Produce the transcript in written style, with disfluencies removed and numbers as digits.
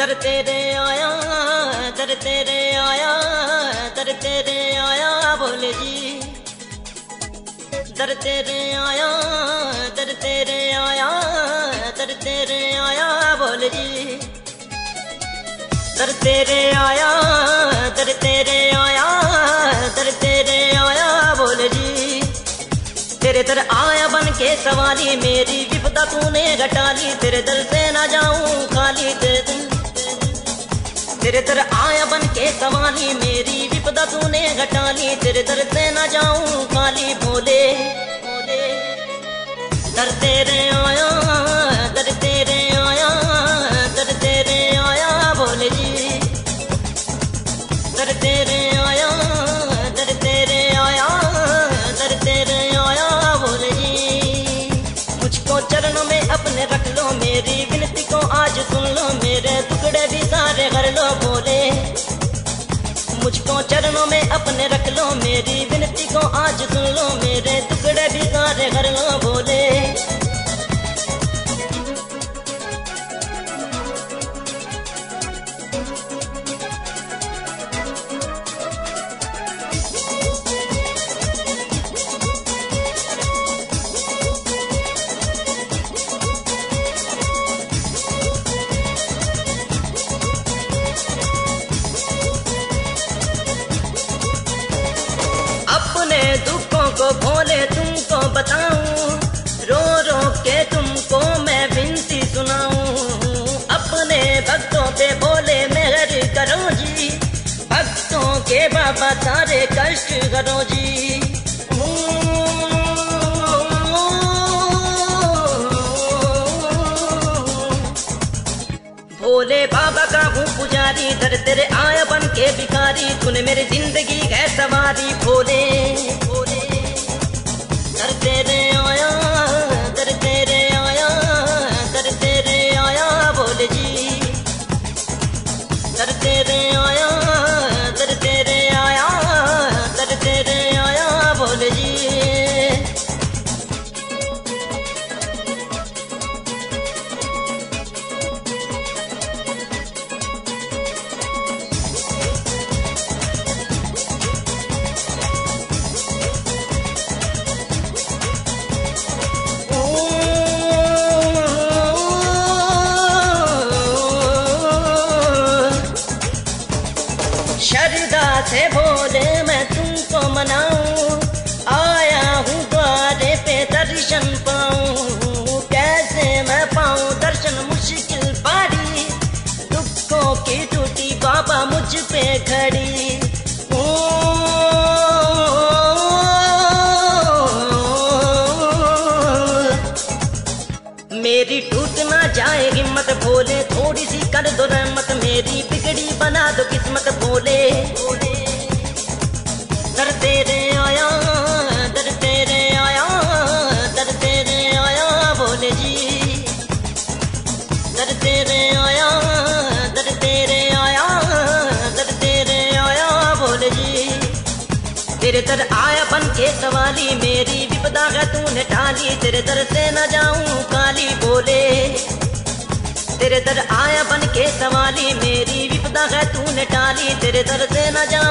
दर तेरे आया, दर तेरे आया, दर तेरे आया भोले जी। दर तेरे आया, दर तेरे आया, दर तेरे आया भोले जी। दर तेरे आया, दर तेरे आया, दर तेरे आया भोले जी। तेरे दर आया बन के सवाली, मेरी विपदा तूने घटा ली। तेरे दर से ना जाऊं खाली, तेरे दर आया बन के सवाली, मेरी विपदा तूने घटा ली। तेरे दर से ना जाऊं खाली भोले भोले। दर तेरे आया, दर तेरे आया, दर तेरे आया भोले जी। दर तेरे आया, दर तेरे आया, दर तेरे आया भोले जी। मुझको चरणों में अपने रख लो, मेरी विनती को आज सुन लो। मेरे टुकड़े भी सारे कर लो भोले। मुझको चरणों में अपने रख लो, मेरी विनती को आज सुन लो। मेरे टुकड़े भी सारे कर लो भोले। दुखों को भोले तुमको बताऊं, रो रो के तुमको मैं विनती सुनाऊं। अपने भक्तों पे भोले मेहर करो जी, भक्तों के बाबा सारे कष्ट करो जी। भोले बाबा का हूँ पुजारी, दर तेरे आया बन के भिखारी। तूने मेरी जिंदगी है सवारी भोले भोले। दर तेरे आया, दर तेरे आया, दर तेरे आया भोले जी। दर तेरे आया, दर तेरे आया, दर तेरे आया भोले जी। श्रद्धा से भोले मैं तुमको मनाऊं, आया हूँ द्वारे पे दर्शन पाऊं। कैसे मैं पाऊं दर्शन मुश्किल बारी, दुखों की टूटी बाबा मुझ पे खड़ी। मेरी टूट ना जाए हिम्मत भोले, थोड़ी सी कर दो रहमत। मेरी बिगड़ी बना दो किस्मत भोले भोले। दर तेरे आया, दर तेरे आया, दर तेरे आया भोले जी। दर तेरे आया, दर तेरे आया, दर तेरे आया भोले जी। तेरे दर आया बन के सवाली, मेरी विपदा है तूने टाली। तेरे दर से न जाऊं काली बोले। तेरे दर आया बन के सवाली, मेरी विपदा है तूने टाली। तेरे दर से न जाऊं